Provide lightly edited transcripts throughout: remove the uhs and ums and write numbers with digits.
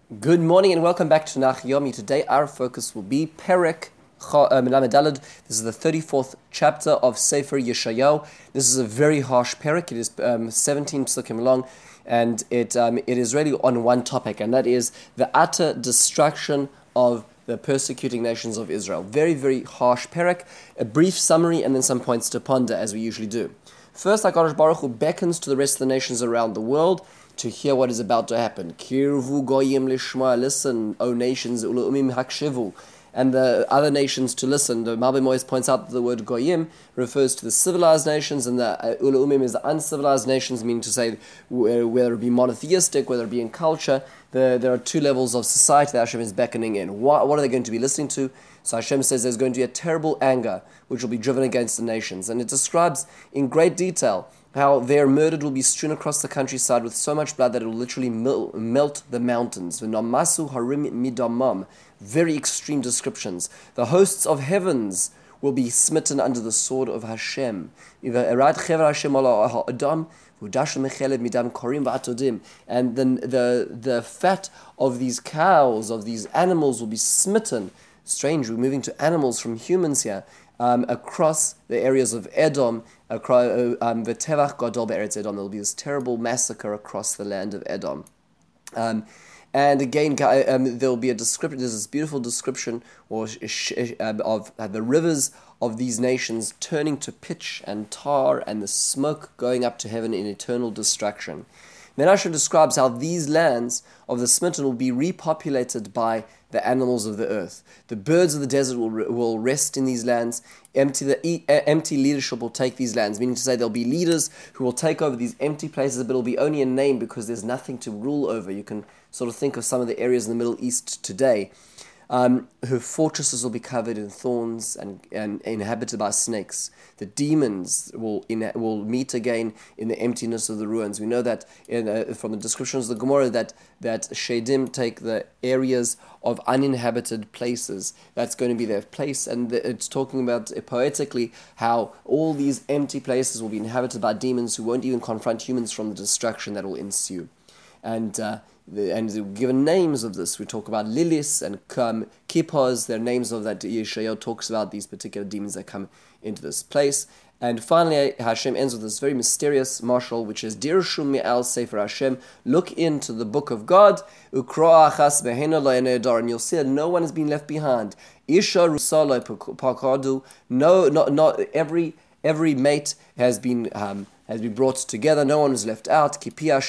Good morning and welcome back to Nach Yomi. Today our focus will be Perek Lamed Daled. This is the 34th chapter of Sefer Yeshayahu. This is a very harsh Perek. It is 17 psukim long, and it is really on one topic, and that is the utter destruction of the persecuting nations of Israel. Very, very harsh Perek. A brief summary and then some points to ponder, as we usually do. First, HaKadosh Baruch Hu beckons to the rest of the nations around the world to hear what is about to happen. Kirvu goyim lishma, listen, O nations, ulu'umim hakshivu, and the other nations to listen. The Malbim always points out that the word goyim refers to the civilized nations, and the ulu'umim is the uncivilized nations, meaning to say whether it be monotheistic, whether it be in culture. There are two levels of society that Hashem is beckoning in. What are they going to be listening to? So Hashem says there's going to be a terrible anger which will be driven against the nations. And it describes in great detail how their murder will be strewn across the countryside with so much blood that it will literally melt the mountains. V'namasu harim midamam. Very extreme descriptions. The hosts of heavens will be smitten under the sword of Hashem. And then the fat of these cows, of these animals will be smitten. Strange, we're moving to animals from humans here. Across the areas of Edom, the Tevach Gadol be'eretz Edom, there will be this terrible massacre across the land of Edom. And again, there will be a description. There's this beautiful description of the rivers of these nations turning to pitch and tar, and the smoke going up to heaven in eternal destruction. Then Hashem describes how these lands of the smitten will be repopulated by the animals of the earth. The birds of the desert will rest in these lands. Empty leadership will take these lands, meaning to say there'll be leaders who will take over these empty places, but it'll be only a name because there's nothing to rule over. You can sort of think of some of the areas in the Middle East today. Her fortresses will be covered in thorns and inhabited by snakes. The demons will meet again in the emptiness of the ruins. We know that from the descriptions of the Gemara that Shedim take the areas of uninhabited places. That's going to be their place, and it's talking about poetically how all these empty places will be inhabited by demons who won't even confront humans from the destruction that will ensue. And given names of this, we talk about Lilis and Kippos. They're names of that Yeshayahu talks about these particular demons that come into this place. And finally, Hashem ends with this very mysterious mashal, which is Dirshu Mi'al Sefer Hashem. Look into the book of God, Ukro Achas Behena Lo, and you'll see that no one has been left behind. Isha Rusala Pakadu. No, not every mate has been brought together. No one was left out.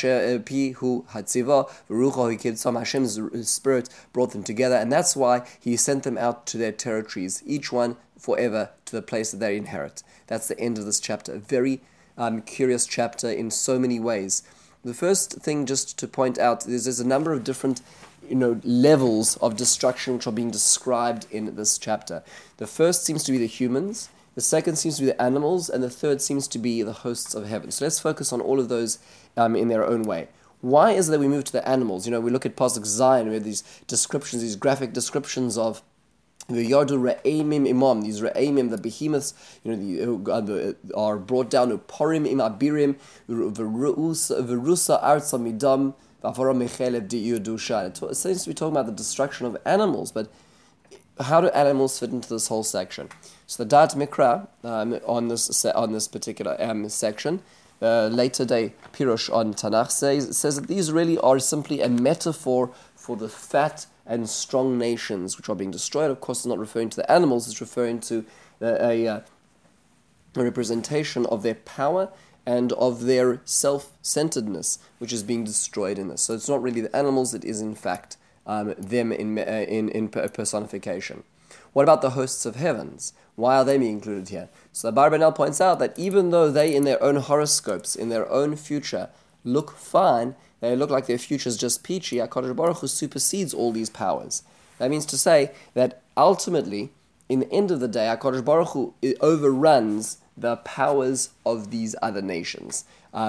Hashem's spirit brought them together, and that's why He sent them out to their territories, each one forever to the place that they inherit. That's the end of this chapter. A very curious chapter in so many ways. The first thing just to point out is there's a number of different levels of destruction which are being described in this chapter. The first seems to be the humans. The second seems to be the animals, and the third seems to be the hosts of heaven. So let's focus on all of those in their own way. Why is it that we move to the animals? We look at Pasuk Zion, we have these descriptions, these graphic descriptions of the Yardu Re'emim Imam, these Re'emim, the behemoths, are brought down to Porim Im Abirim, Verusa Arza Midam, Vavara Mechelev Di'yudusha. It seems to be talking about the destruction of animals, but how do animals fit into this whole section? So the Da'at Mikra on this particular section, later day Pirush on Tanakh says that these really are simply a metaphor for the fat and strong nations which are being destroyed. Of course, it's not referring to the animals; it's referring to a representation of their power and of their self-centeredness, which is being destroyed in this. So it's not really the animals; it is in fact them in personification. What about the hosts of heavens? Why are they being included here? So Abarbanel points out that even though they, in their own horoscopes, in their own future, look fine, they look like their future is just peachy, HaKadosh Baruch Hu supersedes all these powers. That means to say that ultimately, in the end of the day, HaKadosh Baruch Hu overruns the powers of these other nations.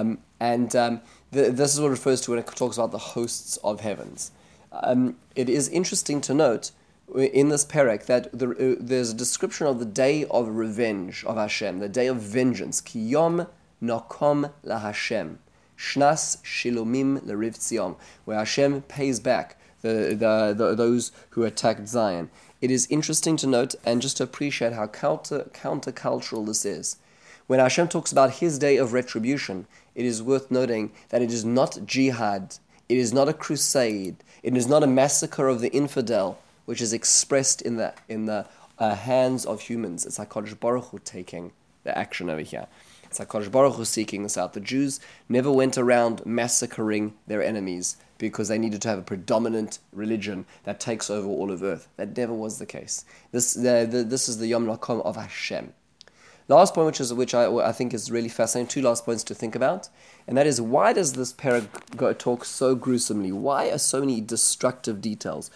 This is what it refers to when it talks about the hosts of heavens. It is interesting to note in this perek that there's a description of the day of revenge of Hashem, the day of vengeance. Ki yom nokom la Hashem, shnas shilomim l'riv tzion, where Hashem pays back those who attacked Zion. It is interesting to note and just to appreciate how countercultural this is. When Hashem talks about His day of retribution, it is worth noting that it is not jihad, it is not a crusade, it is not a massacre of the infidel, which is expressed in the hands of humans. It's HaKadosh Baruch Hu taking the action over here. It's HaKadosh Baruch Hu seeking this out. The Jews never went around massacring their enemies because they needed to have a predominant religion that takes over all of earth. That never was the case. This is the Yom Nakom of Hashem. Last point, which I think is really fascinating, two last points to think about, and that is, why does this parag talk so gruesomely? Why are so many destructive details?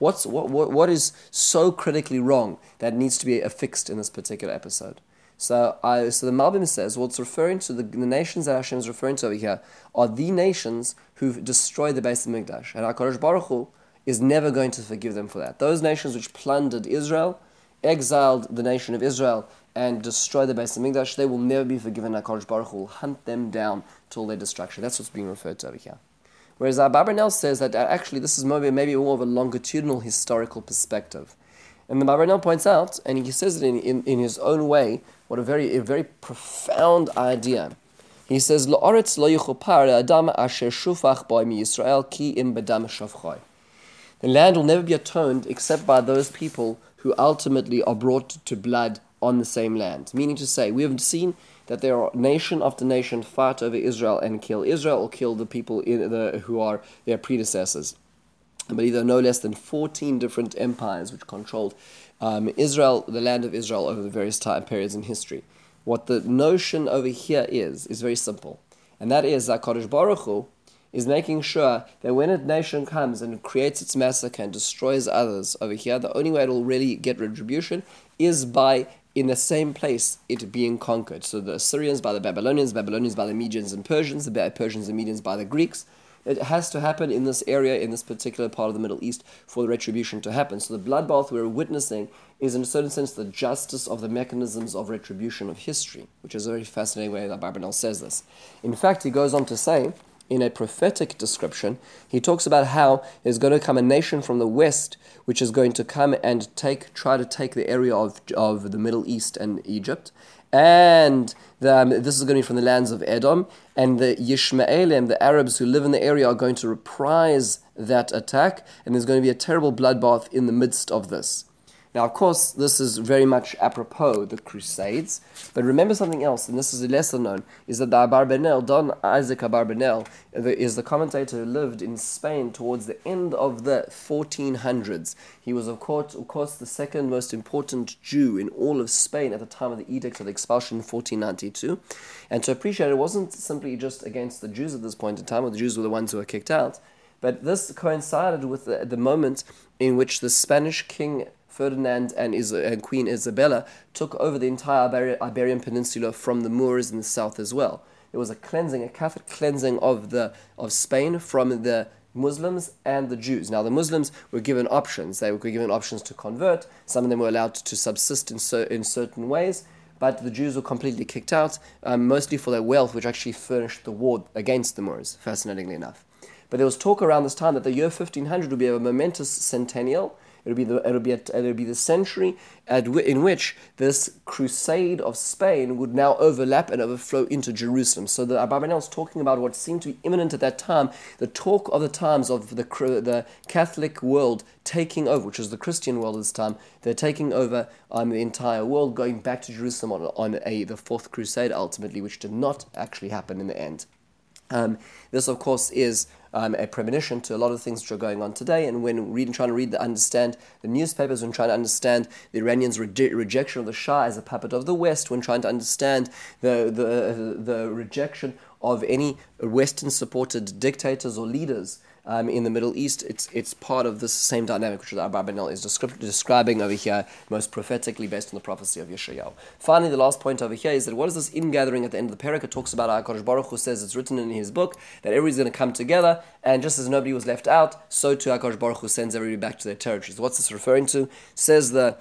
What is so critically wrong that needs to be affixed in this particular episode? So the Malbim says, what's referring to the nations that Hashem is referring to over here are the nations who've destroyed the Beis Hamikdash, and HaKadosh Baruch Hu is never going to forgive them for that. Those nations which plundered Israel, exiled the nation of Israel, and destroyed the Beis Hamikdash, they will never be forgiven. HaKadosh Baruch Hu will hunt them down till their destruction. That's what's being referred to over here. Whereas Abarbanel says that actually this is maybe more of a longitudinal historical perspective. And the Abarbanel points out, and he says it in his own way, what a very profound idea. He says, "La'aretz lo yuchopar adam asher shufach bo miYisrael ki im bedam shavchoi." The land will never be atoned except by those people who ultimately are brought to blood on the same land. Meaning to say, we have seen that there are nation after nation fight over Israel and kill Israel or kill the people who are their predecessors. I believe there are no less than 14 different empires which controlled Israel, the land of Israel, over the various time periods in history. What the notion over here is very simple. And that is that HaKadosh Baruch Hu is making sure that when a nation comes and creates its massacre and destroys others over here, the only way it will really get retribution is by, in the same place, it being conquered. So the Assyrians by the Babylonians by the Medians and Persians, the Persians and Medians by the Greeks. It has to happen in this area, in this particular part of the Middle East, for the retribution to happen. So the bloodbath we're witnessing is, in a certain sense, the justice of the mechanisms of retribution of history, which is a very fascinating way that Abarbanel says this. In fact, he goes on to say, in a prophetic description, he talks about how there's going to come a nation from the west which is going to come and try to take the area of the Middle East and Egypt. And this is going to be from the lands of Edom, and the Yishmaelim, the Arabs who live in the area, are going to reprise that attack, and there's going to be a terrible bloodbath in the midst of this. Now, of course, this is very much apropos the Crusades, but remember something else, and this is lesser known, is that the Abarbanel, Don Isaac Abarbanel, is the commentator who lived in Spain towards the end of the 1400s. He was, of course, the second most important Jew in all of Spain at the time of the Edict of Expulsion in 1492. And to appreciate it wasn't simply just against the Jews at this point in time, or the Jews were the ones who were kicked out, but this coincided with the moment in which the Spanish king Ferdinand and Queen Isabella took over the entire Iberian Peninsula from the Moors in the south as well. There was a Catholic cleansing of Spain from the Muslims and the Jews. Now, the Muslims were given options. They were given options to convert. Some of them were allowed to subsist in certain ways, but the Jews were completely kicked out, mostly for their wealth, which actually furnished the war against the Moors, fascinatingly enough. But there was talk around this time that the year 1500 would be a momentous centennial. It'll be the century in which this crusade of Spain would now overlap and overflow into Jerusalem. So the Abarbanel is talking about what seemed to be imminent at that time, the talk of the times of the Catholic world taking over, which was the Christian world at this time. They're taking over the entire world, going back to Jerusalem on the Fourth Crusade ultimately, which did not actually happen in the end. This, of course, is a premonition to a lot of things which are going on today. And when trying to understand the newspapers, when trying to understand the Iranians' rejection of the Shah as a puppet of the West, when trying to understand the rejection of any Western-supported dictators or leaders in the Middle East, it's part of this same dynamic which Abarbanel is describing over here, most prophetically based on the prophecy of Yeshayahu. Finally, the last point over here is that what is this ingathering at the end of the parak? It talks about HaKadosh Baruch Hu says it's written in his book that everybody's going to come together, and just as nobody was left out, so too HaKadosh Baruch Hu sends everybody back to their territories. What's this referring to? Says the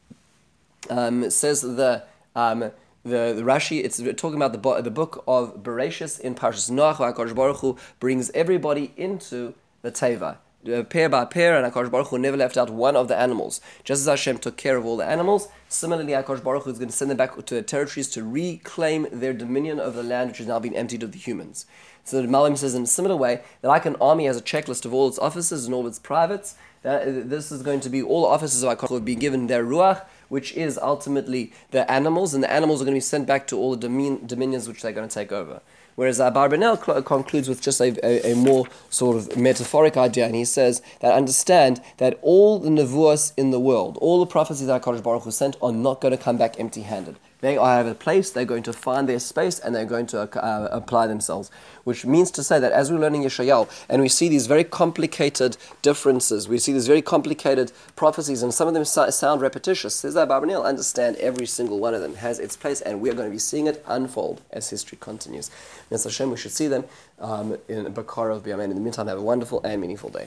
Rashi, it's talking about the book of Bereshis in Parshas Noach, where HaKadosh Baruch Hu brings everybody into the Teva. pair by pair, and HaKadosh Baruch Hu never left out one of the animals. Just as Hashem took care of all the animals, similarly HaKadosh Baruch Hu is going to send them back to their territories to reclaim their dominion over the land which has now been emptied of the humans. So the Malbim says in a similar way that like an army has a checklist of all its officers and all its privates, that this is going to be all the officers of HaKadosh Baruch Hu will be given their ruach, which is ultimately the animals, and the animals are going to be sent back to all the dominions which they're going to take over. Whereas Abarbanel concludes with just a more sort of metaphoric idea, and he says that understand that all the nevuos in the world, all the prophecies that HaKadosh Baruch Hu sent are not going to come back empty-handed. They have a place, they're going to find their space, and they're going to apply themselves. Which means to say that as we're learning Yeshayahu, and we see these very complicated differences, we see these very complicated prophecies, and some of them sound repetitious. Says that Abarbanel, understand every single one of them has its place, and we are going to be seeing it unfold as history continues. Mitzvah Hashem, we should see them in Bakar of B'Yamin. In the meantime, have a wonderful and meaningful day.